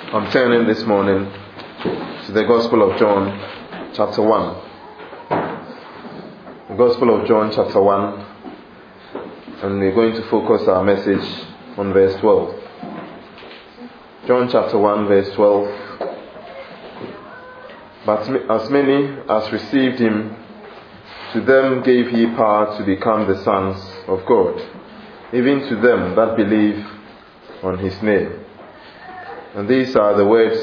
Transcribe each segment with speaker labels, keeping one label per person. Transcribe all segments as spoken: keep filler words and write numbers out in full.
Speaker 1: I'm turning this morning to the Gospel of John, chapter one. The Gospel of John, chapter one, and we're going to focus our message on verse twelve. John chapter one, verse twelve. But as many as received him, to them gave he power to become the sons of God, even to them that believe on his name. And these are the words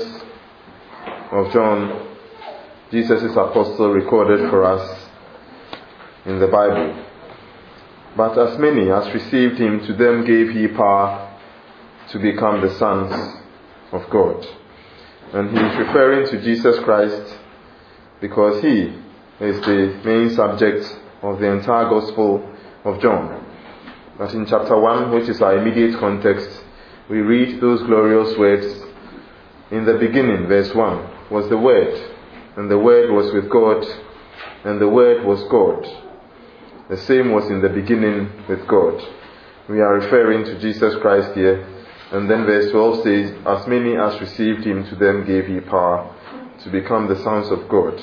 Speaker 1: of John, Jesus' apostle, recorded for us in the Bible. But as many as received him, to them gave he power to become the sons of God. And he is referring to Jesus Christ because he is the main subject of the entire Gospel of John. But in chapter one, which is our immediate context, we read those glorious words. In the beginning, verse one, was the Word, and the Word was with God, and the Word was God. The same was in the beginning with God. We are referring to Jesus Christ here. And then verse twelve says, as many as received him, to them gave he power to become the sons of God,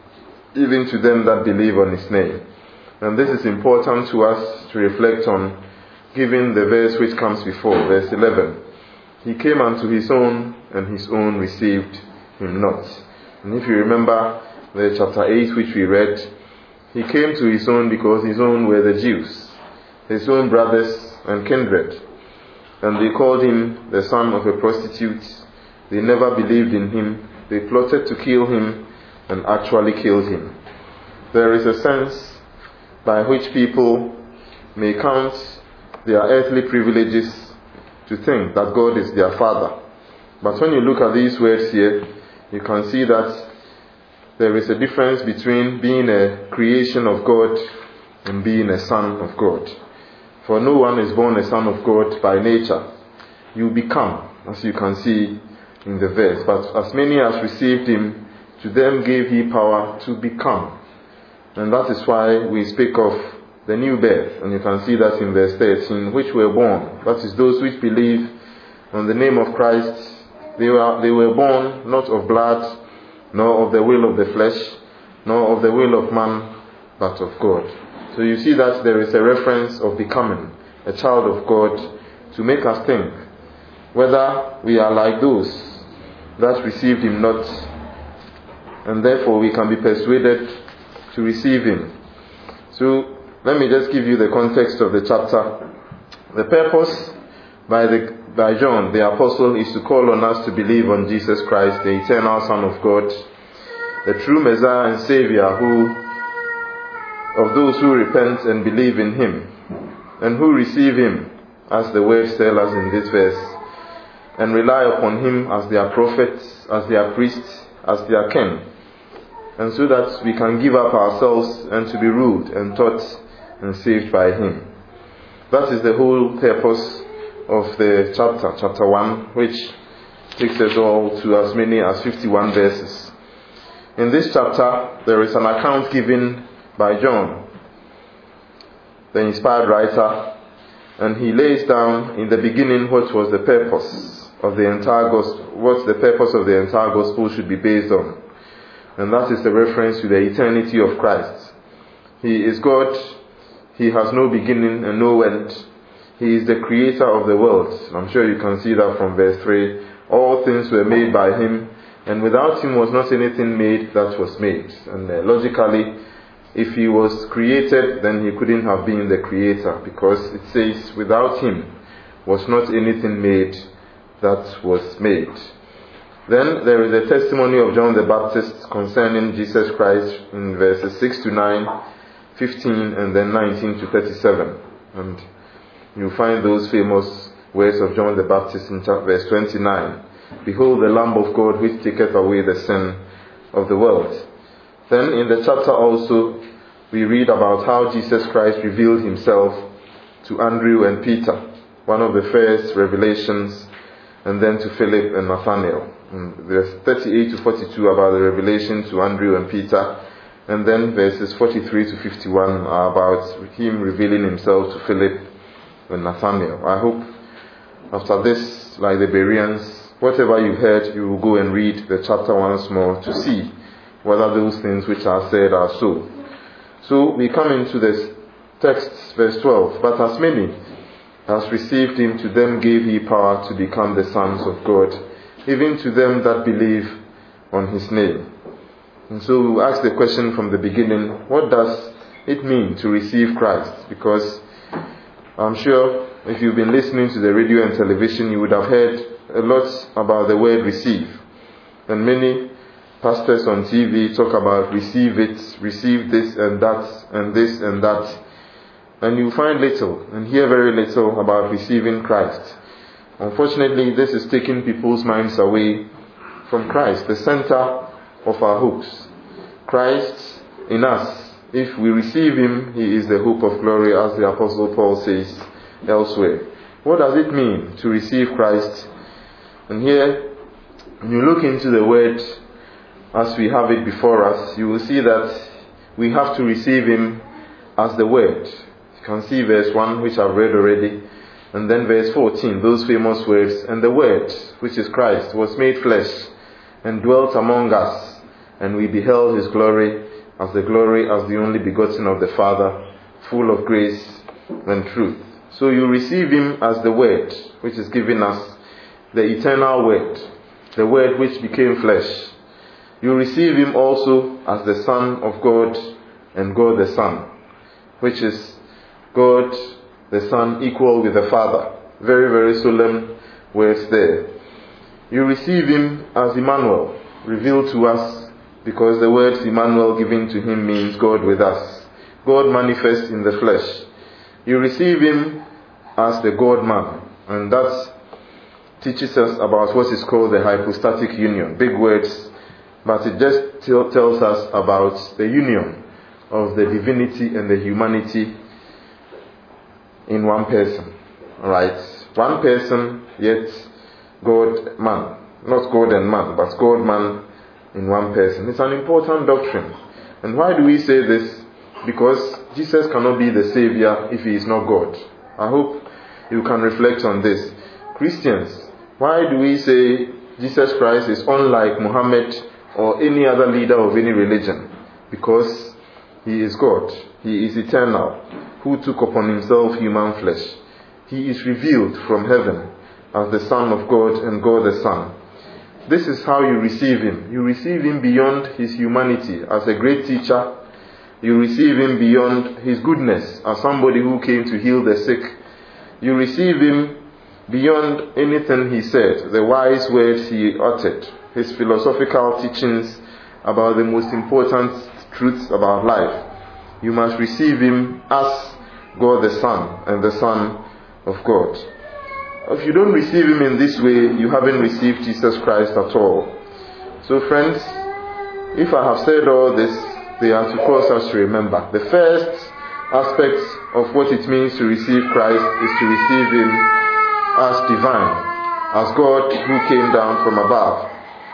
Speaker 1: even to them that believe on his name. And this is important to us to reflect on, given the verse which comes before, verse eleven. He came unto his own, and his own received him not. And if you remember the chapter eight which we read, he came to his own because his own were the Jews, his own brothers and kindred. And they called him the son of a prostitute. They never believed in him. They plotted to kill him and actually killed him. There is a sense by which people may count their earthly privileges to think that God is their father. But when you look at these words here, you can see that there is a difference between being a creation of God and being a son of God. For no one is born a son of God by nature. You become, as you can see in the verse. But as many as received him, to them gave he power to become. And that is why we speak of the new birth. And you can see that in verse thirteen, which were born. That is, those which believe on the name of Christ. They were, they were born not of blood, nor of the will of the flesh, nor of the will of man, but of God. So you see that there is a reference of becoming a child of God to make us think whether we are like those that received him not, and therefore we can be persuaded to receive him. So let me just give you the context of the chapter. The purpose by the by John the apostle is to call on us to believe on Jesus Christ, the eternal Son of God, the true Messiah and Savior, who of those who repent and believe in him, and who receive him, as the words tell us in this verse, and rely upon him as their prophet, as their priest, as their king, and so that we can give up ourselves and to be ruled and taught and saved by him. That is the whole purpose of the chapter, chapter one, which takes us all to as many as fifty-one verses. In this chapter, there is an account given by John, the inspired writer, and he lays down in the beginning what was the purpose of the entire gospel, what the purpose of the entire gospel should be based on. And that is the reference to the eternity of Christ. He is God. He has no beginning and no end. He is the creator of the world. I'm sure you can see that from verse three. All things were made by him, and without him was not anything made that was made. And uh, logically, if he was created, then he couldn't have been the creator, because it says without him was not anything made that was made. Then there is a testimony of John the Baptist concerning Jesus Christ in verses six to nine, fifteen, and then nineteen to thirty-seven. And you find those famous words of John the Baptist in verse twenty-nine. Behold the Lamb of God which taketh away the sin of the world. Then in the chapter also we read about how Jesus Christ revealed himself to Andrew and Peter, one of the first revelations, and then to Philip and Nathanael. And verse thirty-eight to forty-two about the revelation to Andrew and Peter, and then verses forty-three to fifty-one are about him revealing himself to Philip and Nathanael. I hope after this, like the Bereans, whatever you've heard, you will go and read the chapter once more to see whether those things which are said are so. So we come into this text, verse twelve. But as many as received him, to them gave he power to become the sons of God, even to them that believe on his name. And so we ask the question from the beginning, what does it mean to receive Christ? Because I'm sure if you've been listening to the radio and television, you would have heard a lot about the word receive. And many pastors on T V talk about receive it, receive this and that, and this and that. And you find little and hear very little about receiving Christ. Unfortunately, this is taking people's minds away from Christ, the center of our hopes. Christ in us. If we receive him, he is the hope of glory, as the Apostle Paul says elsewhere. What does it mean to receive Christ? And here, when you look into the word as we have it before us, you will see that we have to receive him as the word. You can see verse one, which I've read already, and then verse fourteen, those famous words, and the word, which is Christ, was made flesh and dwelt among us, and we beheld his glory as the glory as the only begotten of the Father, full of grace and truth. So you receive him as the word, which is given us, the eternal word, the word which became flesh. You receive him also as the Son of God and God the Son, which is God the Son equal with the Father. Very, very solemn words there. You receive him as Emmanuel, revealed to us, because the words Emmanuel given to him means God with us. God manifest in the flesh. You receive him as the God-man, and that teaches us about what is called the hypostatic union. Big words, but it just t- tells us about the union of the divinity and the humanity in one person. Alright? One person, yet God-man. Not God and man, but God-man in one person. It's an important doctrine. And why do we say this? Because Jesus cannot be the Savior if he is not God. I hope you can reflect on this. Christians, why do we say Jesus Christ is unlike Muhammad or any other leader of any religion? Because he is God. He is eternal, who took upon himself human flesh. He is revealed from heaven as the Son of God and God the Son. This is how you receive him. You receive him beyond his humanity as a great teacher. You receive him beyond his goodness as somebody who came to heal the sick. You receive him beyond anything he said, the wise words he uttered, his philosophical teachings about the most important truths about life. You must receive him as God the Son and the Son of God. If you don't receive him in this way, you haven't received Jesus Christ at all. So friends, if I have said all this, they are to cause us to remember. The first aspect of what it means to receive Christ is to receive him as divine, as God who came down from above.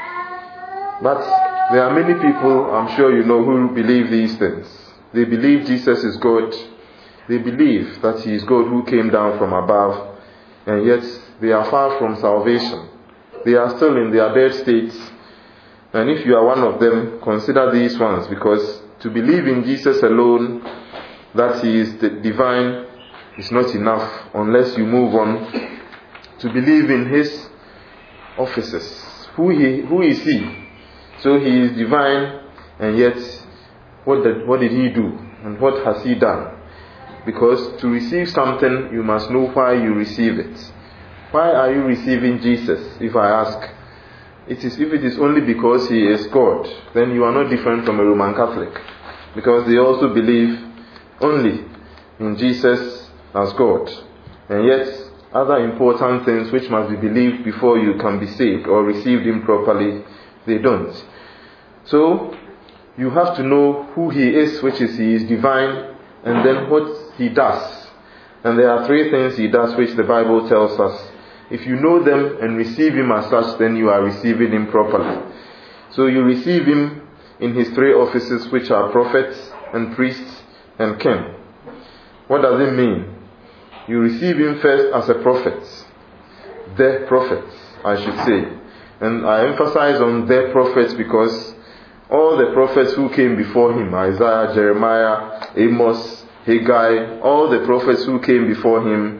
Speaker 1: But there are many people, I'm sure you know, who believe these things. They believe Jesus is God. They believe that he is God who came down from above. And yet they are far from salvation. They are still in their dead states. And if you are one of them, consider these ones, because to believe in Jesus alone, that he is the divine, is not enough unless you move on to believe in his offices. Who he, who is he? So he is divine, and yet what did, what did he do? And what has he done? Because to receive something, you must know why you receive it. Why are you receiving Jesus? If I ask, it is if it is only because he is God, then you are not different from a Roman Catholic, because they also believe only in Jesus as God. And yet, other important things which must be believed before you can be saved or received him properly, they don't. So, you have to know who he is, which is he is divine, and then what he does. And there are three things he does which the Bible tells us. If you know them and receive him as such, then you are receiving him properly. So you receive him in his three offices, which are prophets and priests and king. What does it mean? You receive him first as a prophet, the prophet. I should say. And I emphasize on the prophets because all the prophets who came before him, Isaiah, Jeremiah, Amos, Haggai, all the prophets who came before him,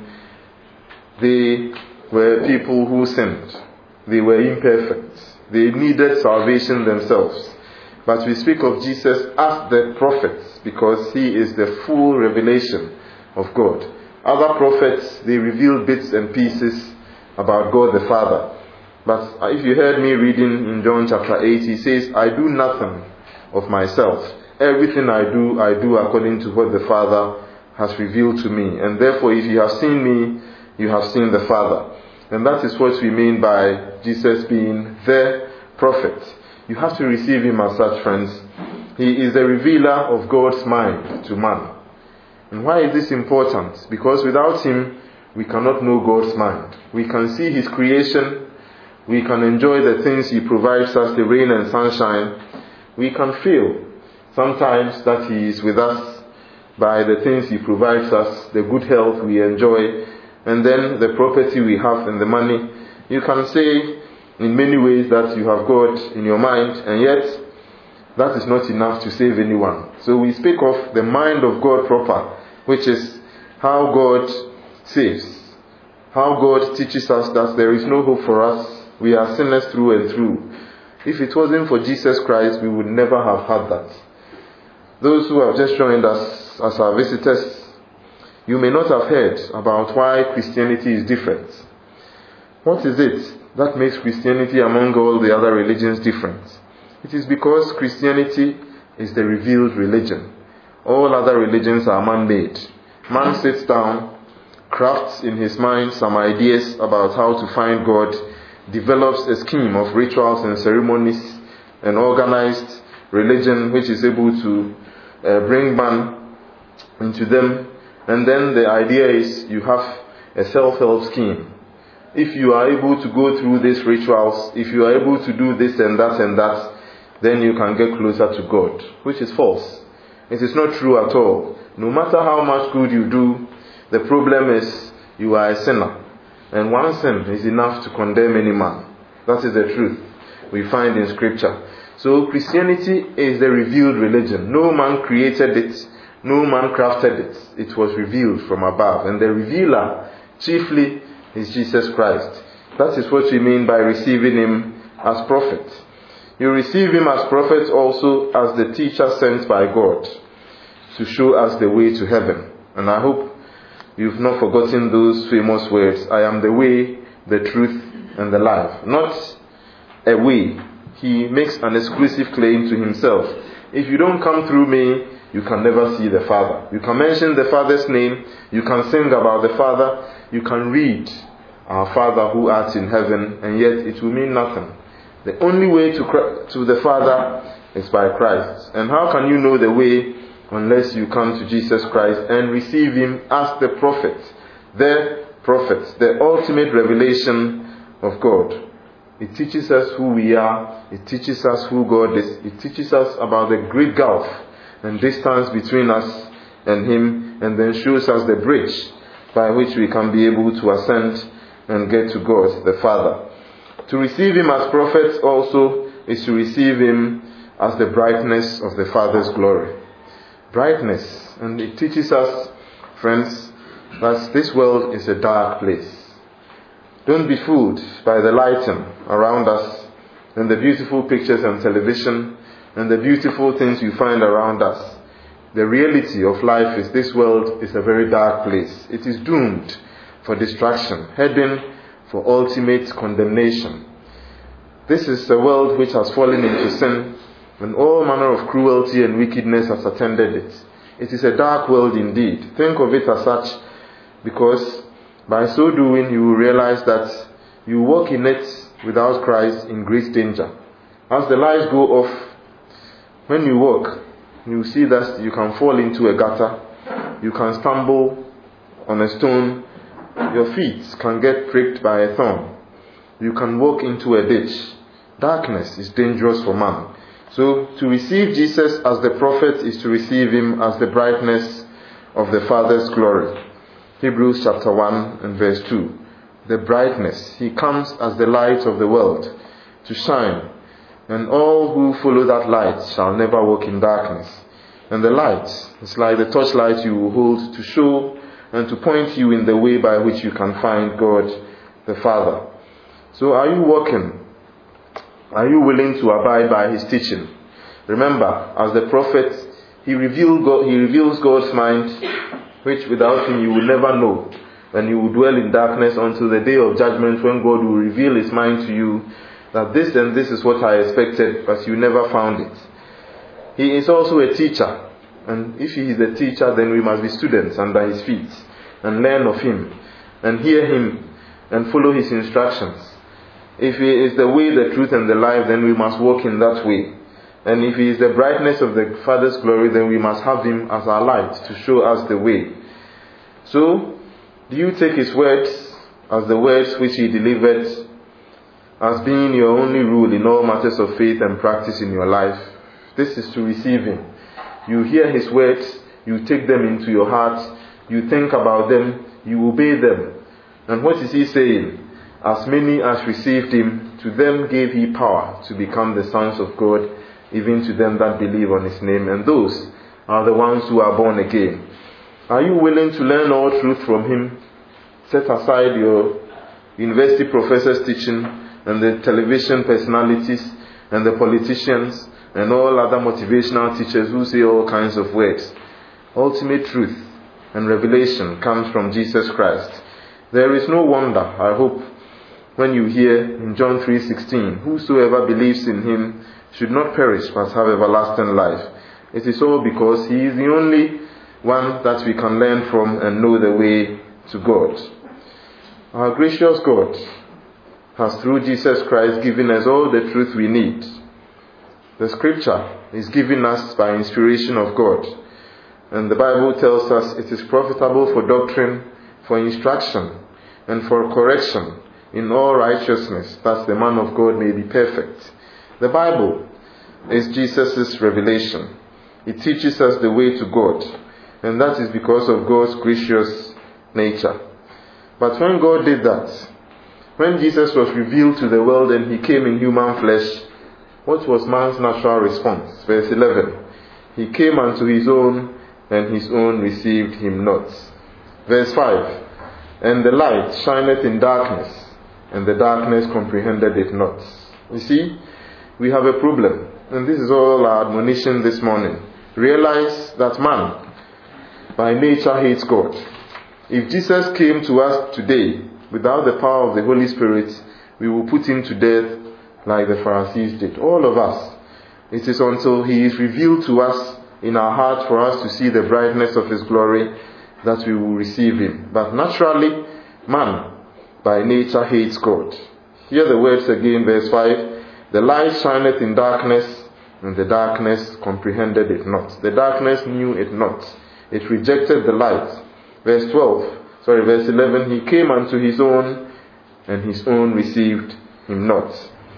Speaker 1: they were people who sinned. They were imperfect. They needed salvation themselves. But we speak of Jesus as the prophet because he is the full revelation of God. Other prophets, they reveal bits and pieces about God the Father. But if you heard me reading in John chapter eight, he says, I do nothing of myself. Everything I do, I do according to what the Father has revealed to me. And therefore, if you have seen me, you have seen the Father. And that is what we mean by Jesus being the prophet. You have to receive him as such, friends. He is a revealer of God's mind to man. And why is this important? Because without him, we cannot know God's mind. We can see his creation. We can enjoy the things he provides us, the rain and sunshine. We can feel sometimes that he is with us by the things he provides us, the good health we enjoy, and then the property we have and the money. You can say in many ways that you have God in your mind, and yet that is not enough to save anyone. So we speak of the mind of God proper, which is how God saves, how God teaches us that there is no hope for us. We are sinners through and through. If it wasn't for Jesus Christ, we would never have had that. Those who have just joined us as our visitors, you may not have heard about why Christianity is different. What is it that makes Christianity among all the other religions different? It is because Christianity is the revealed religion. All other religions are man-made. Man sits down, crafts in his mind some ideas about how to find God, develops a scheme of rituals and ceremonies, an organized religion which is able to uh, bring man into them. And then the idea is you have a self-help scheme. If you are able to go through these rituals, if you are able to do this and that and that, then you can get closer to God, which is false. It is not true at all. No matter how much good you do, the problem is you are a sinner. And one sin is enough to condemn any man. That is the truth we find in Scripture. So Christianity is the revealed religion. No man created it. No man crafted it. It was revealed from above. And the revealer chiefly is Jesus Christ. That is what we mean by receiving him as prophet. You receive him as prophet also as the teacher sent by God to show us the way to heaven. And I hope you've not forgotten those famous words, I am the way, the truth, and the life. Not a way. He makes an exclusive claim to himself. If you don't come through me, you can never see the Father. You can mention the Father's name, you can sing about the Father, you can read our Father who art in heaven, and yet it will mean nothing. The only way to, to the Father is by Christ. And how can you know the way unless you come to Jesus Christ and receive him as the prophet, the prophet, the ultimate revelation of God? It teaches us who we are. It teaches us who God is. It teaches us about the great gulf and distance between us and him, and then shows us the bridge by which we can be able to ascend and get to God the Father. To receive him as prophet also is to receive him as the brightness of the Father's glory. Brightness. And it teaches us, friends, that this world is a dark place. Don't be fooled by the lighting around us and the beautiful pictures on television and the beautiful things you find around us. The reality of life is this world is a very dark place. It is doomed for destruction, heading for ultimate condemnation. This is a world which has fallen into sin, and all manner of cruelty and wickedness has attended it. It is a dark world indeed. Think of it as such, because by so doing you will realize that you walk in it without Christ in great danger. As the lights go off, when you walk, you see that you can fall into a gutter, you can stumble on a stone, your feet can get pricked by a thorn, you can walk into a ditch. Darkness is dangerous for man. So to receive Jesus as the prophet is to receive him as the brightness of the Father's glory. Hebrews chapter one and verse two. the brightness. He comes as the light of the world to shine. And all who follow that light shall never walk in darkness. And the light is like the torchlight you will hold to show and to point you in the way by which you can find God the Father. So are you walking? Are you willing to abide by His teaching? Remember, as the prophet, he, revealed God, he reveals God's mind, which without Him you will never know. And you will dwell in darkness until the day of judgment, when God will reveal His mind to you, that this and this is what I expected, but you never found it. He is also a teacher. And if He is a teacher, then we must be students under His feet and learn of Him and hear Him and follow His instructions. If He is the way, the truth, and the life, then we must walk in that way. And if He is the brightness of the Father's glory, then we must have Him as our light to show us the way. So, do you take His words as the words which He delivered as being your only rule in all matters of faith and practice in your life? This is to receive Him. You hear His words, you take them into your heart, you think about them, you obey them. And what is He saying? As many as received Him, to them gave He power to become the sons of God, even to them that believe on His name. And those are the ones who are born again. Are you willing to learn all truth from Him? Set aside your university professors' teaching and the television personalities and the politicians and all other motivational teachers who say all kinds of words. Ultimate truth and revelation comes from Jesus Christ. There is no wonder, I hope, when you hear in John three sixteen, whosoever believes in Him should not perish but have everlasting life. It is all because He is the only one that we can learn from and know the way to God. Our gracious God has through Jesus Christ given us all the truth we need. The scripture is given us by inspiration of God. And the Bible tells us it is profitable for doctrine, for instruction, and for correction in all righteousness, that the man of God may be perfect. The Bible is Jesus' revelation. It teaches us the way to God. And that is because of God's gracious nature. But when God did that, when Jesus was revealed to the world and He came in human flesh, what was man's natural response? Verse eleven. He came unto His own, and His own received Him not. Verse five. And the light shineth in darkness, and the darkness comprehended it not. You see, we have a problem. And this is all our admonition this morning. Realize that man, by nature, hates God. If Jesus came to us today without the power of the Holy Spirit, we will put Him to death like the Pharisees did. All of us. It is until He is revealed to us in our heart for us to see the brightness of His glory that we will receive Him. But naturally, man by nature hates God. Hear the words again, verse five. The light shineth in darkness, and the darkness comprehended it not. The darkness knew it not. It rejected the light. Verse twelve, sorry, verse eleven, He came unto His own, and His own received Him not.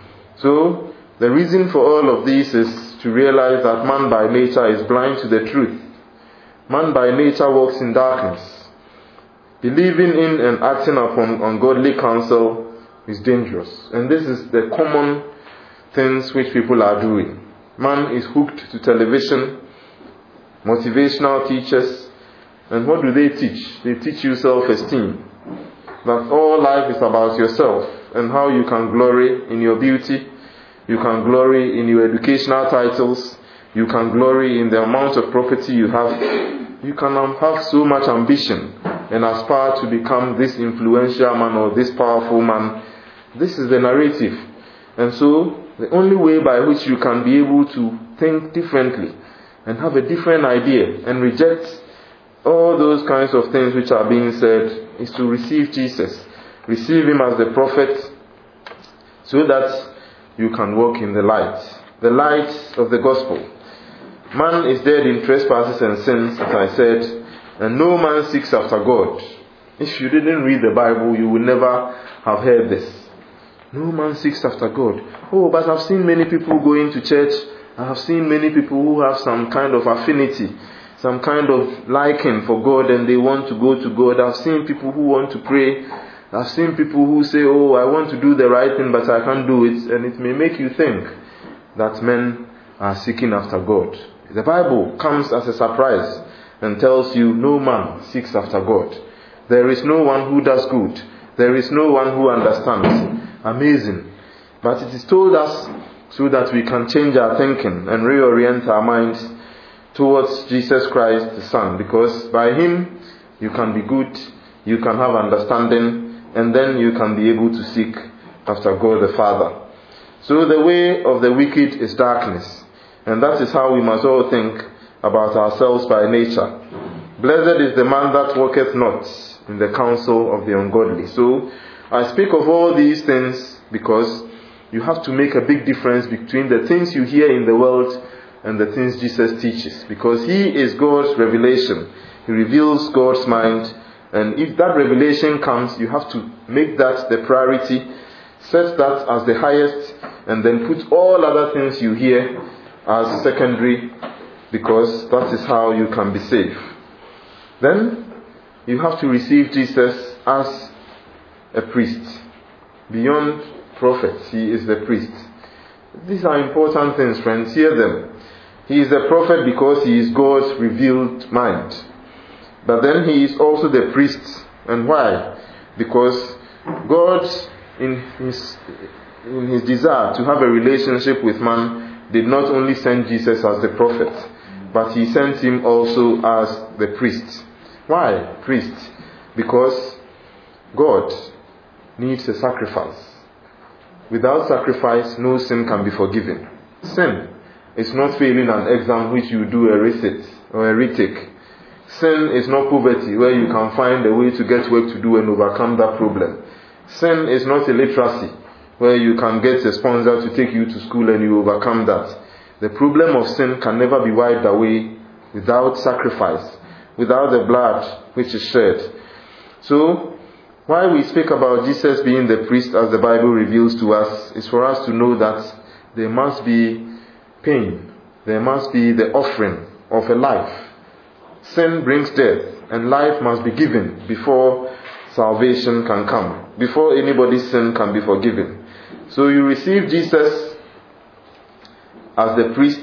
Speaker 1: So, the reason for all of this is to realize that man by nature is blind to the truth. Man by nature walks in darkness. Believing in and acting upon ungodly counsel is dangerous. And this is the common things which people are doing. Man is hooked to television, motivational teachers, and what do they teach? They teach you self-esteem. That all life is about yourself and how you can glory in your beauty, you can glory in your educational titles, you can glory in the amount of property you have. You can have so much ambition and aspire to become this influential man or this powerful man. This is the narrative. And so, the only way by which you can be able to think differently and have a different idea and reject all those kinds of things which are being said is to receive Jesus. Receive Him as the prophet so that you can walk in the light. The light of the gospel. Man is dead in trespasses and sins, as I said, and no man seeks after God. If you didn't read the Bible, you would never have heard this. No man seeks after God. Oh, but I've seen many people going to church. I have seen many people who have some kind of affinity, some kind of liking for God, and they want to go to God. I've seen people who want to pray. I've seen people who say, oh, I want to do the right thing, but I can't do it. And it may make you think that men are seeking after God. The Bible comes as a surprise and tells you no man seeks after God. There is no one who does good. There is no one who understands. Amazing. But it is told us so that we can change our thinking and reorient our minds towards Jesus Christ the Son. Because by Him you can be good, you can have understanding, and then you can be able to seek after God the Father. So the way of the wicked is darkness. And that is how we must all think about ourselves by nature. Blessed is the man that walketh not in the counsel of the ungodly. So I speak of all these things because you have to make a big difference between the things you hear in the world and the things Jesus teaches. Because He is God's revelation. He reveals God's mind. And if that revelation comes, you have to make that the priority, set that as the highest, and then put all other things you hear as secondary, because that is how you can be saved. Then you have to receive Jesus as a priest. Beyond prophets, He is the priest. These are important things, friends. Hear them. He is the prophet because He is God's revealed mind. But then He is also the priest. And why? Because God, in His, in His desire to have a relationship with man, did not only send Jesus as the prophet, but He sent Him also as the priest. Why priest? Because God needs a sacrifice. Without sacrifice, no sin can be forgiven. Sin is not failing an exam which you do a resit or a retake. Sin is not poverty where you can find a way to get work to do and overcome that problem. Sin is not illiteracy where you can get a sponsor to take you to school and you overcome that. The problem of sin can never be wiped away without sacrifice, without the blood which is shed. So, why we speak about Jesus being the priest as the Bible reveals to us is for us to know that there must be pain. There must be the offering of a life. Sin brings death, and life must be given before salvation can come, before anybody's sin can be forgiven. So you receive Jesus as the priest,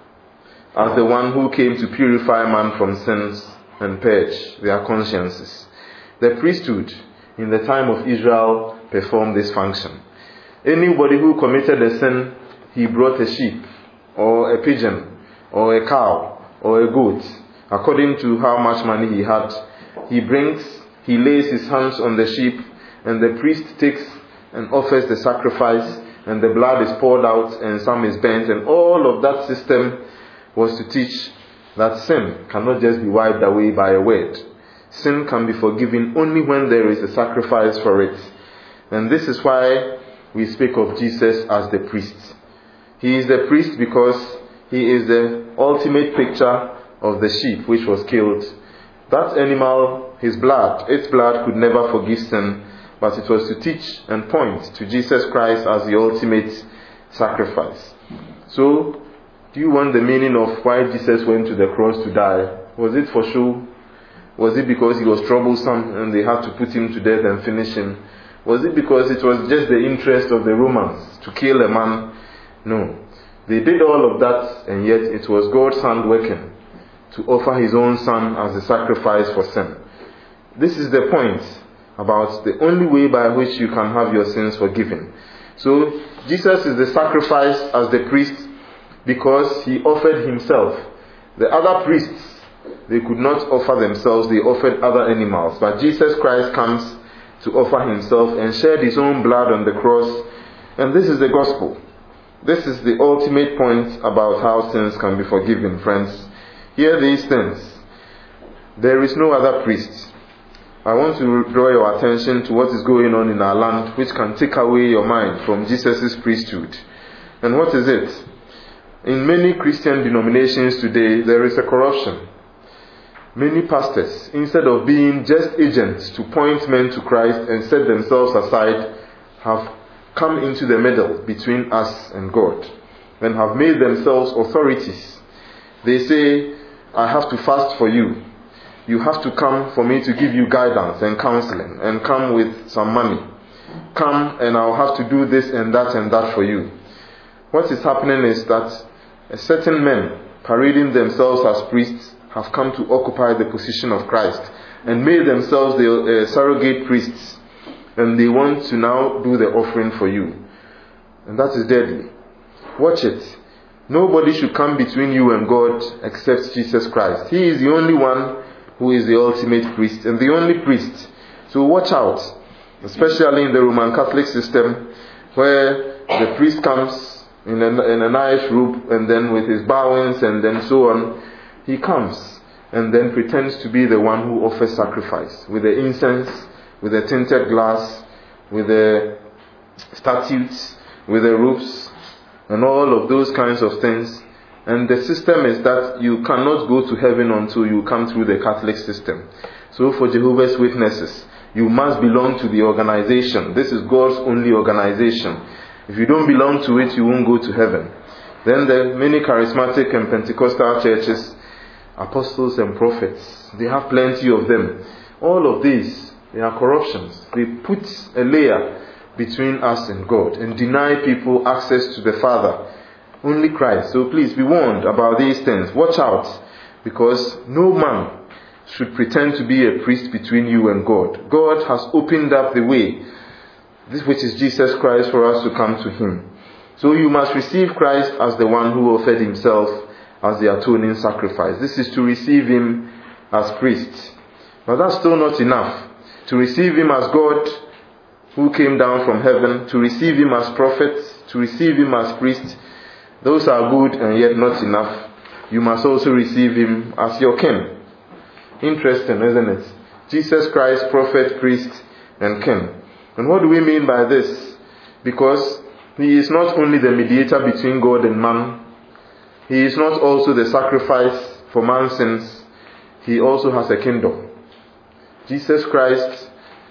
Speaker 1: as the one who came to purify man from sins and purge their consciences. The priesthood in the time of Israel performed this function. Anybody who committed a sin, he brought a sheep or a pigeon or a cow or a goat, according to how much money he had. He brings, he lays his hands on the sheep, and the priest takes and offers the sacrifice, and the blood is poured out and some is burnt, and all of that system was to teach that sin cannot just be wiped away by a word. Sin can be forgiven only when there is a sacrifice for it. And this is why we speak of Jesus as the priest. He is the priest because He is the ultimate picture of the sheep which was killed. That animal, his blood, its blood could never forgive sin, but it was to teach and point to Jesus Christ as the ultimate sacrifice. So, do you want the meaning of why Jesus went to the cross to die? Was it for show? Was it because He was troublesome and they had to put Him to death and finish Him? Was it because it was just the interest of the Romans to kill a man? No. They did all of that, and yet it was God's hand working to offer His own Son as a sacrifice for sin. This is the point about the only way by which you can have your sins forgiven. So, Jesus is the sacrifice as the priest because He offered Himself. The other priests, they could not offer themselves, they offered other animals. But Jesus Christ comes to offer Himself and shed His own blood on the cross. And this is the gospel. This is the ultimate point about how sins can be forgiven, friends. Hear these things. There is no other priest. I want to draw your attention to what is going on in our land, which can take away your mind from Jesus' priesthood. And what is it? In many Christian denominations today, there is a corruption. Many pastors, instead of being just agents to point men to Christ and set themselves aside, have come into the middle between us and God and have made themselves authorities. They say, I have to fast for you. you have to come for me to give you guidance and counseling, and come with some money. Come and I'll have to do this and that and that for you. What is happening is that certain men, parading themselves as priests, have come to occupy the position of Christ and made themselves the uh, surrogate priests, and they want to now do the offering for you. And that is deadly. Watch it. Nobody should come between you and God except Jesus Christ. He is the only one who is the ultimate priest and the only priest. So watch out, especially in the Roman Catholic system, where the priest comes in a, in a nice robe, and then with his bowings and then so on, he comes and then pretends to be the one who offers sacrifice with the incense, with the tinted glass, with the statutes, with the robes, and all of those kinds of things. And the system is that you cannot go to heaven until you come through the Catholic system. So for Jehovah's Witnesses, you must belong to the organization. This is God's only organization. If you don't belong to it, you won't go to heaven. Then the many charismatic and Pentecostal churches, apostles and prophets, they have plenty of them. All of these, they are corruptions. They put a layer between us and God and deny people access to the Father. Only Christ. So please be warned about these things. Watch out, because no man should pretend to be a priest between you and God. God has opened up the way, this which is Jesus Christ, for us to come to Him. So you must receive Christ as the one who offered Himself as the atoning sacrifice. This is to receive Him as priest. But that's still not enough. To receive Him as God who came down from heaven, to receive Him as prophet, to receive Him as priest, those are good and yet not enough. You must also receive Him as your king. Interesting, isn't it? Jesus Christ, prophet, priest, and king. And what do we mean by this? Because He is not only the mediator between God and man, He is not also the sacrifice for man's sins, He also has a kingdom. Jesus Christ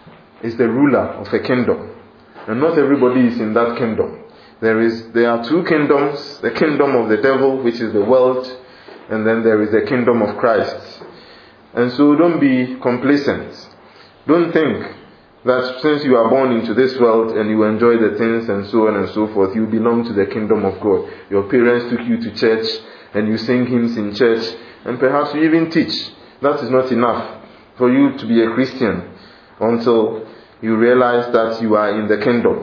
Speaker 1: is the ruler of a kingdom, and not everybody is in that kingdom. There is, there are two kingdoms, the kingdom of the devil, which is the world, and then there is the kingdom of Christ. And so don't be complacent. Don't think that since you are born into this world and you enjoy the things and so on and so forth, you belong to the kingdom of God. Your parents took you to church and you sing hymns in church, and perhaps you even teach. That is not enough for you to be a Christian until you realize that you are in the kingdom.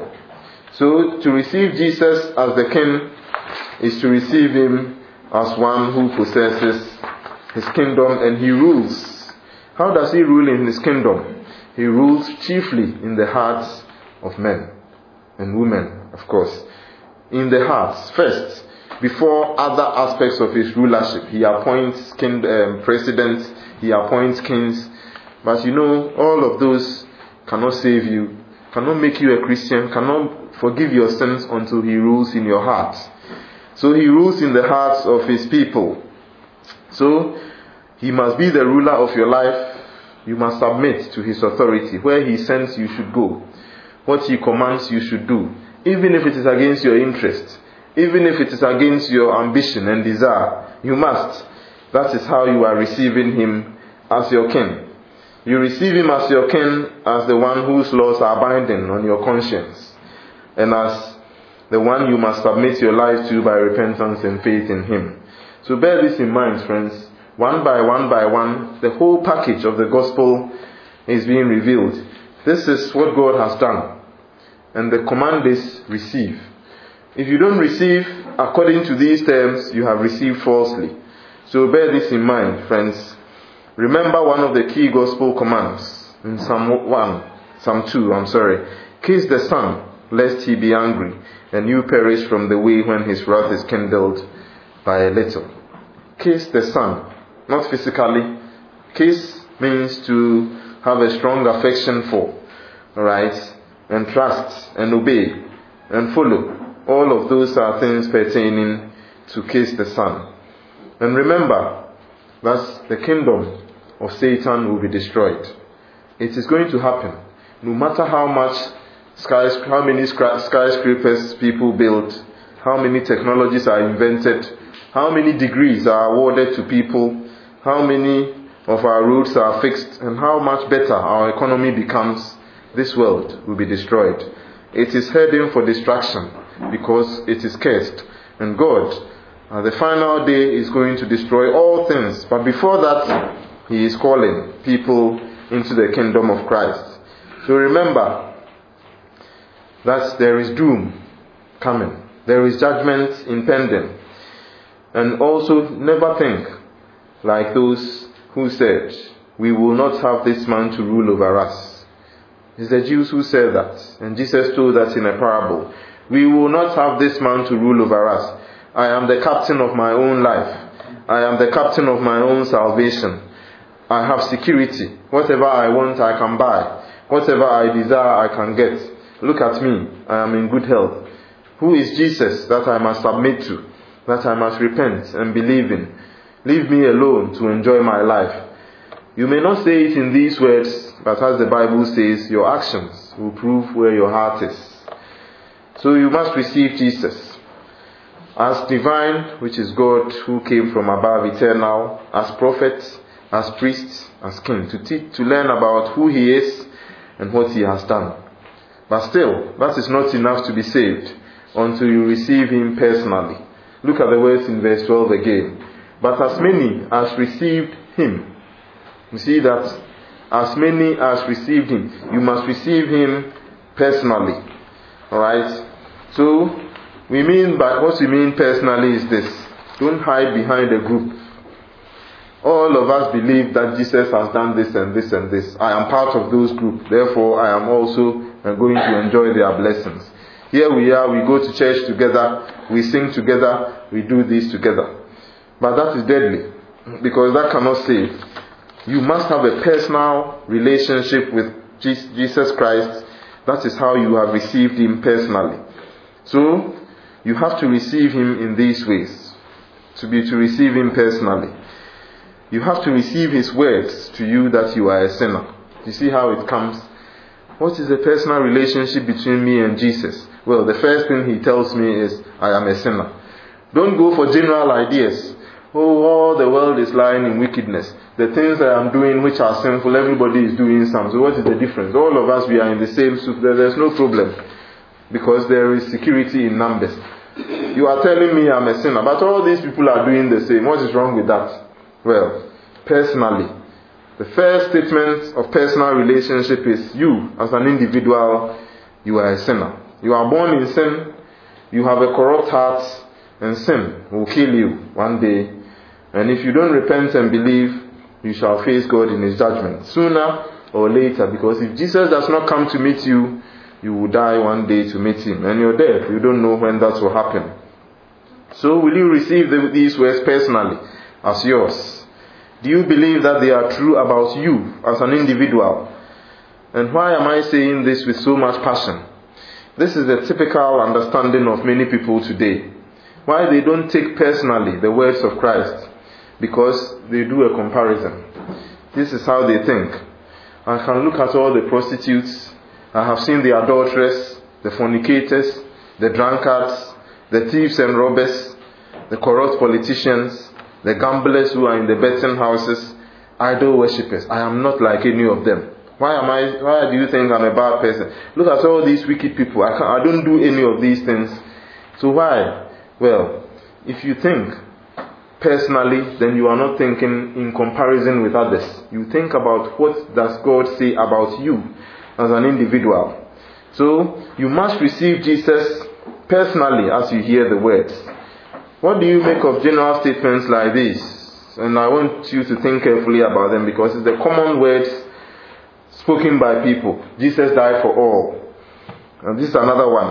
Speaker 1: So to receive Jesus as the King is to receive Him as one who possesses His kingdom and He rules. How does He rule in His kingdom? He rules chiefly in the hearts of men and women, of course. In the hearts first, before other aspects of His rulership. He appoints king, um, presidents, He appoints kings. But you know, all of those cannot save you, cannot make you a Christian, cannot forgive your sins until He rules in your heart. So He rules in the hearts of His people. So He must be the ruler of your life. You must submit to His authority. Where He sends, you should go. What He commands, you should do. Even if it is against your interest, even if it is against your ambition and desire, you must. That is how you are receiving Him as your King. You receive Him as your King, as the one whose laws are binding on your conscience, and as the one you must submit your life to by repentance and faith in Him. So bear this in mind, friends. One by one by one, the whole package of the gospel is being revealed. This is what God has done. And the command is receive. If you don't receive according to these terms, you have received falsely. So bear this in mind, friends. Remember one of the key gospel commands in Psalm one, Psalm two, I'm sorry. Kiss the Son, lest He be angry, and you perish from the way when His wrath is kindled by a little. Kiss the Son, not physically. Kiss means to have a strong affection for, alright, and trust, and obey, and follow. All of those are things pertaining to kiss the Son. And remember that the kingdom of Satan will be destroyed. It is going to happen. No matter how much skys- how many skyscrapers people build, how many technologies are invented, how many degrees are awarded to people, how many of our roads are fixed and how much better our economy becomes, this world will be destroyed. It is heading for destruction because it is cursed. And God, at the final day, is going to destroy all things. But before that, He is calling people into the kingdom of Christ. So remember that there is doom coming. There is judgment impending. And also never think like those who said, we will not have this man to rule over us. It's the Jews who said that. And Jesus told us in a parable, we will not have this man to rule over us. I am the captain of my own life. I am the captain of my own salvation. I have security. Whatever I want, I can buy. Whatever I desire, I can get. Look at me. I am in good health. Who is Jesus that I must submit to? That I must repent and believe in? Leave me alone to enjoy my life. You may not say it in these words, but as the Bible says, your actions will prove where your heart is. So you must receive Jesus as divine, which is God who came from above, eternal, as prophet, as priest, as king, to teach, to learn about who He is and what He has done. But still, that is not enough to be saved until you receive Him personally. Look at the words in verse twelve again. But as many as received Him, you see that as many as received Him, you must receive Him personally. Alright? So, we mean by what we mean personally is this. Don't hide behind a group. All of us believe that Jesus has done this and this and this. I am part of those groups. Therefore, I am also going to enjoy their blessings. Here we are, we go to church together, we sing together, we do this together. But that is deadly, because that cannot save. You must have a personal relationship with Jesus Christ. That is how you have received Him personally. So, you have to receive Him in these ways. To be to receive Him personally. You have to receive His words to you that you are a sinner. You see how it comes? What is the personal relationship between me and Jesus? Well, the first thing He tells me is, I am a sinner. Don't go for general ideas. Oh, all the world is lying in wickedness. The things I am doing which are sinful, everybody is doing some. So what is the difference? All of us, we are in the same soup. There's no problem. Because there is security in numbers. You are telling me I'm a sinner, but all these people are doing the same. What is wrong with that? Well, personally, the first statement of personal relationship is you, as an individual, you are a sinner. You are born in sin, you have a corrupt heart, and sin will kill you one day. And if you don't repent and believe, you shall face God in His judgment, sooner or later. Because if Jesus does not come to meet you, you will die one day to meet Him. And you're dead. You don't know when that will happen. So will you receive the, these words personally as yours? Do you believe that they are true about you as an individual? And why am I saying this with so much passion? This is the typical understanding of many people today. Why they don't take personally the words of Christ? Because they do a comparison. This is how they think. I can look at all the prostitutes. I have seen the adulterers, the fornicators, the drunkards, the thieves and robbers, the corrupt politicians, the gamblers who are in the betting houses, idol worshippers. I am not like any of them. Why am I? Why do you think I'm a bad person? Look at all these wicked people. I, can't, I don't do any of these things. So why? Well, if you think personally, then you are not thinking in comparison with others. You think about what does God say about you as an individual. So you must receive Jesus personally as you hear the words. What do you make of general statements like this? And I want you to think carefully about them, because it's the common words spoken by people. Jesus died for all. And this is another one.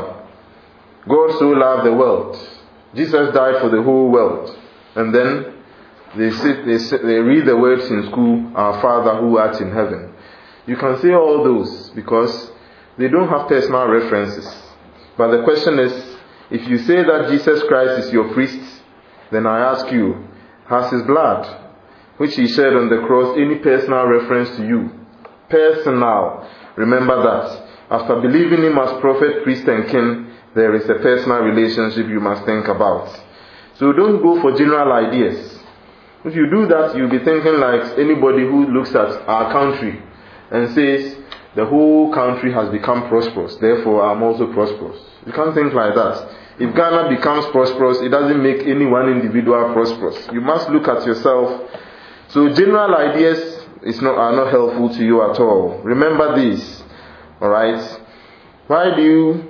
Speaker 1: God so loved the world. Jesus died for the whole world. And then they sit, they, sit, they read the words in school, our Father who art in heaven. You can say all those because they don't have personal references. But the question is, if you say that Jesus Christ is your priest, then I ask you, has His blood, which He shed on the cross, any personal reference to you? Personal. Remember that. After believing Him as prophet, priest and king, there is a personal relationship you must think about. So don't go for general ideas. If you do that, you'll be thinking like anybody who looks at our country and says, the whole country has become prosperous, therefore I'm also prosperous. You can't think like that. If Ghana becomes prosperous, it doesn't make any one individual prosperous. You must look at yourself. So general ideas is not, are not helpful to you at all. Remember this. Alright? Why do you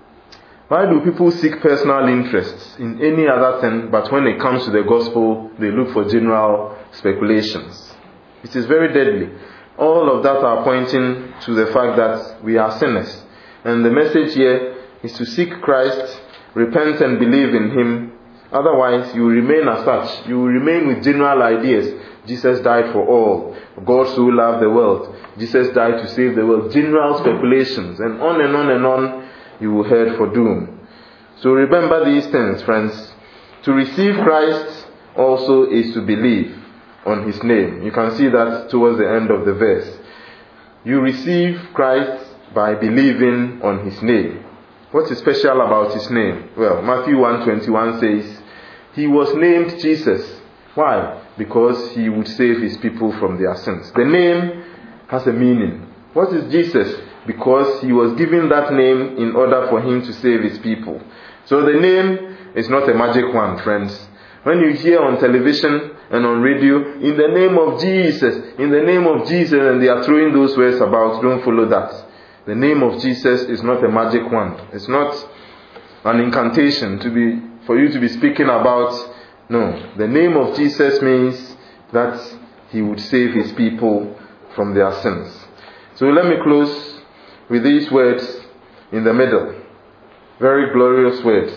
Speaker 1: why do people seek personal interests in any other thing, but when it comes to the gospel, they look for general speculations? It is very deadly. All of that are pointing to the fact that we are sinners. And the message here is to seek Christ, repent and believe in Him. Otherwise, you will remain as such. You will remain with general ideas. Jesus died for all. God so loved the world. Jesus died to save the world. General speculations. And on and on and on, you will head for doom. So remember these things, friends. To receive Christ also is to believe on His name. You can see that towards the end of the verse. You receive Christ by believing on His name. What is special about His name? Well, Matthew one twenty-one says, He was named Jesus. Why? Because He would save His people from their sins. The name has a meaning. What is Jesus? Because He was given that name in order for Him to save His people. So the name is not a magic one, friends. When you hear on television and on radio, in the name of Jesus, in the name of Jesus, and they are throwing those words about, don't follow that. The name of Jesus is not a magic wand. It's not an incantation to be for you to be speaking about. No, the name of Jesus means that He would save His people from their sins. So let me close with these words in the middle. Very glorious words.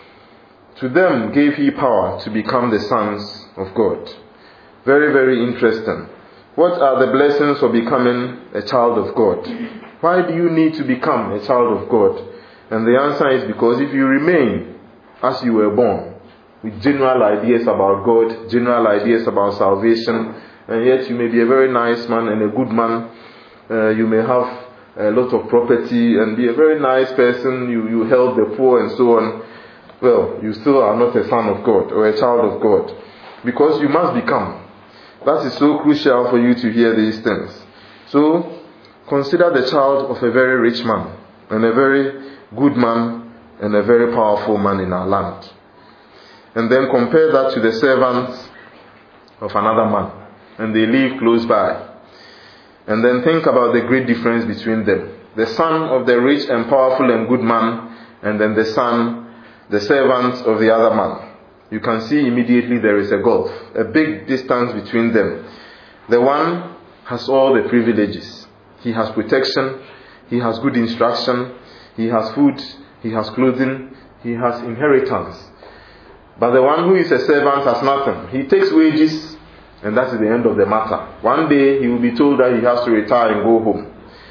Speaker 1: To them gave He power to become the sons of God. Very, very interesting. What are the blessings of becoming a child of God? Why do you need to become a child of God? And the answer is because if you remain as you were born, with general ideas about God, general ideas about salvation, and yet you may be a very nice man and a good man, uh, you may have a lot of property and be a very nice person, you, you help the poor and so on, well, you still are not a son of God or a child of God. Because you must become. That is so crucial for you to hear these things. So, consider the child of a very rich man and a very good man and a very powerful man in our land. And then compare that to the servants of another man. And they live close by. And then think about the great difference between them. The son of the rich and powerful and good man, and then the son, the servant of the other man. You can see immediately there is a gulf, a big distance between them. The one has all the privileges. He has protection, he has good instruction, he has food, he has clothing, he has inheritance. But the one who is a servant has nothing. He takes wages, and that is the end of the matter. One day he will be told that he has to retire and go home.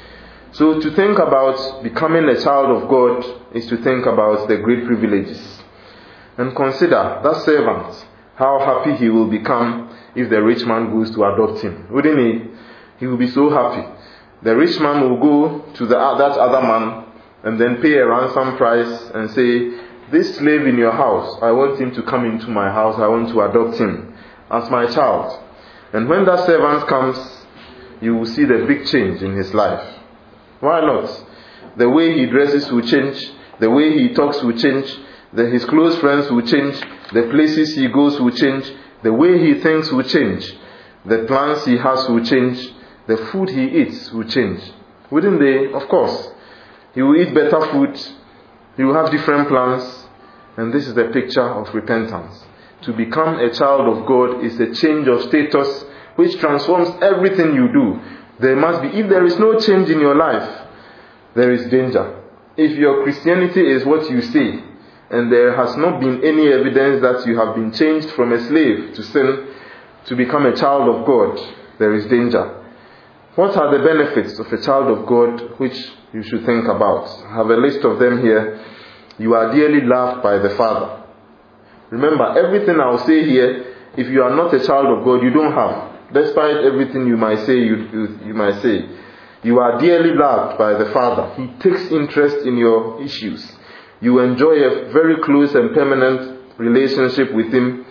Speaker 1: So to think about becoming a child of God is to think about the great privileges. And consider that servant, how happy he will become if the rich man goes to adopt him. Wouldn't he? He will be so happy. The rich man will go to the, that other man and then pay a ransom price and say, this slave in your house, I want him to come into my house, I want to adopt him as my child. And when that servant comes, you will see the big change in his life. Why not? The way he dresses will change, the way he talks will change, the, his close friends will change, the places he goes will change, the way he thinks will change, the plans he has will change, the food he eats will change. Wouldn't they? Of course. He will eat better food, he will have different plans, and this is the picture of repentance. To become a child of God is a change of status which transforms everything you do. There must be, if there is no change in your life, there is danger. If your Christianity is what you say, and there has not been any evidence that you have been changed from a slave to sin to become a child of God, there is danger. What are the benefits of a child of God which you should think about? I have a list of them here. You are dearly loved by the Father. Remember, everything I will say here, if you are not a child of God, you don't have. Despite everything you might say, you, you, you might say. You are dearly loved by the Father. He takes interest in your issues. You enjoy a very close and permanent relationship with Him.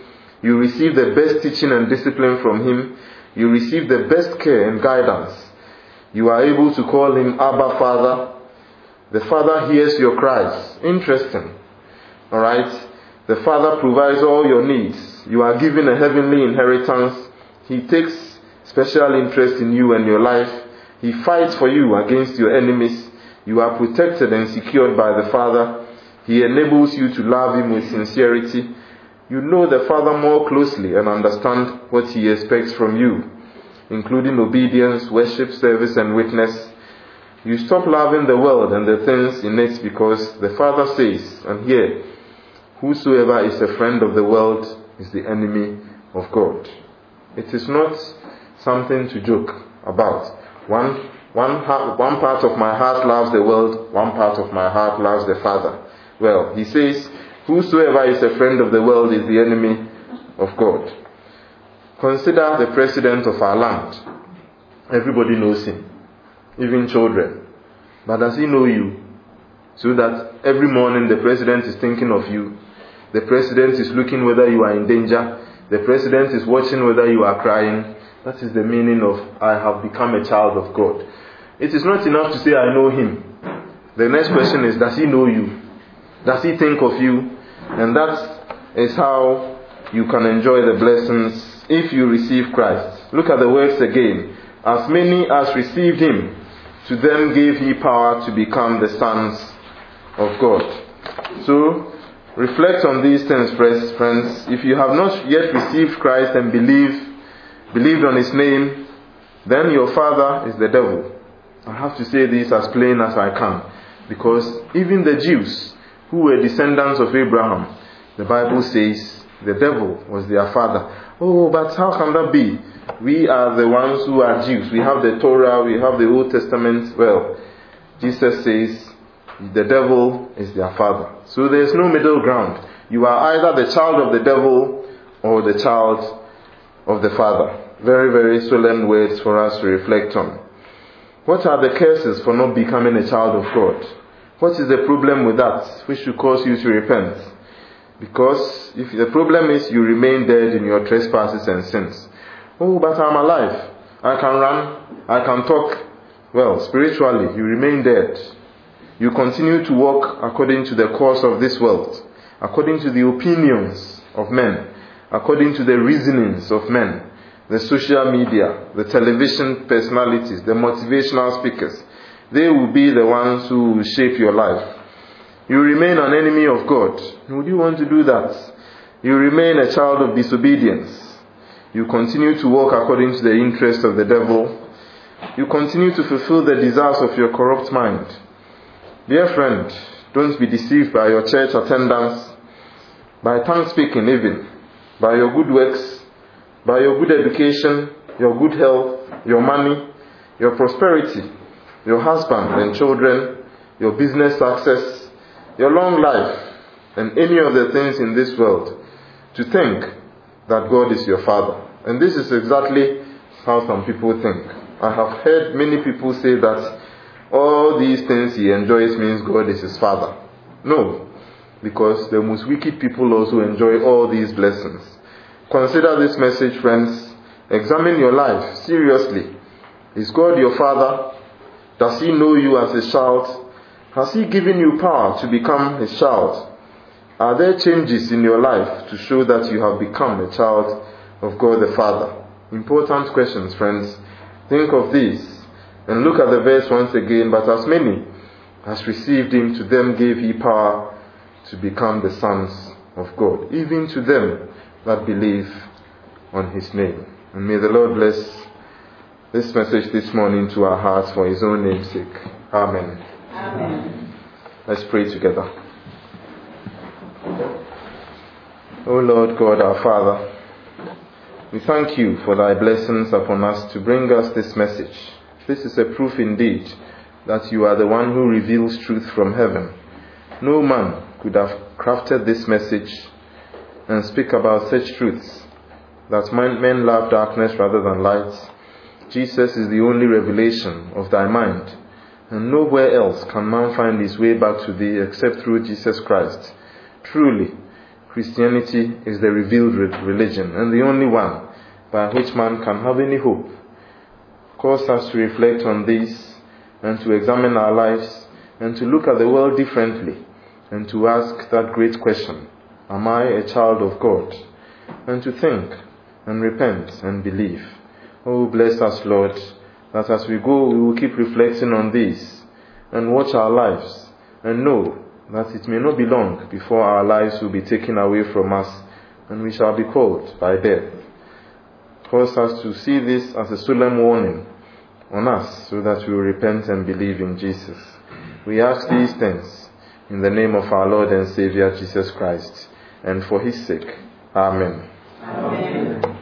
Speaker 1: You receive the best teaching and discipline from Him. You receive the best care and guidance. You are able to call Him Abba Father. The Father hears your cries. Interesting. Alright? The Father provides all your needs. You are given a heavenly inheritance. He takes special interest in you and your life. He fights for you against your enemies. You are protected and secured by the Father. He enables you to love Him with sincerity. You know the Father more closely and understand what He expects from you, including obedience, worship, service, and witness. You stop loving the world and the things in it because the Father says, and here, whosoever is a friend of the world is the enemy of God. It is not something to joke about. One, one, one part of my heart loves the world, one part of my heart loves the Father. Well, He says, whosoever is a friend of the world is the enemy of God. Consider the president of our land. Everybody knows him, even children. But does he know you? So that every morning the president is thinking of you. The president is looking whether you are in danger. The president is watching whether you are crying. That is the meaning of I have become a child of God. It is not enough to say I know him. The next question is, does he know you? Does he think of you? And that is how you can enjoy the blessings if you receive Christ. Look at the words again. As many as received Him, to them gave He power to become the sons of God. So, reflect on these things, friends. If you have not yet received Christ and believe, believed on His name, then your father is the devil. I have to say this as plain as I can, because even the Jews who were descendants of Abraham, the Bible says the devil was their father. Oh, but how can that be? We are the ones who are Jews. We have the Torah, we have the Old Testament. Well, Jesus says the devil is their father. So there is no middle ground. You are either the child of the devil or the child of the Father. Very, very solemn words for us to reflect on. What are the curses for not becoming a child of God? What is the problem with that, which should cause you to repent? Because if the problem is you remain dead in your trespasses and sins. Oh, but I'm alive. I can run. I can talk. Well, spiritually, you remain dead. You continue to walk according to the course of this world, according to the opinions of men, according to the reasonings of men, the social media, the television personalities, the motivational speakers. They will be the ones who will shape your life. You remain an enemy of God. Would you want to do that? You remain a child of disobedience. You continue to walk according to the interest of the devil. You continue to fulfill the desires of your corrupt mind. Dear friend, don't be deceived by your church attendance, by tongue speaking even, by your good works, by your good education, your good health, your money, your prosperity, your husband and children, your business success, your long life, and any of the things in this world, to think that God is your Father. And this is exactly how some people think. I have heard many people say that all these things he enjoys means God is his Father. No, because the most wicked people also enjoy all these blessings. Consider this message, friends. Examine your life seriously. Is God your Father? Does He know you as His child? Has He given you power to become His child? Are there changes in your life to show that you have become a child of God the Father? Important questions, friends. Think of these and look at the verse once again. But as many as received Him, to them gave He power to become the sons of God, even to them that believe on His name. And may the Lord bless this message this morning to our hearts for His own name's sake. Amen.
Speaker 2: Amen.
Speaker 1: Let's pray together. O Lord God, our Father, we thank You for Thy blessings upon us to bring us this message. This is a proof indeed that You are the one who reveals truth from heaven. No man could have crafted this message and speak about such truths, that men love darkness rather than light. Jesus is the only revelation of Thy mind, and nowhere else can man find his way back to Thee except through Jesus Christ. Truly, Christianity is the revealed religion and the only one by which man can have any hope. Cause us to reflect on this and to examine our lives and to look at the world differently and to ask that great question, am I a child of God? And to think and repent and believe. Oh, bless us, Lord, that as we go we will keep reflecting on this and watch our lives and know that it may not be long before our lives will be taken away from us and we shall be called by death. Cause us to see this as a solemn warning on us so that we will repent and believe in Jesus. We ask these things in the name of our Lord and Savior Jesus Christ and for his sake. Amen.
Speaker 2: Amen.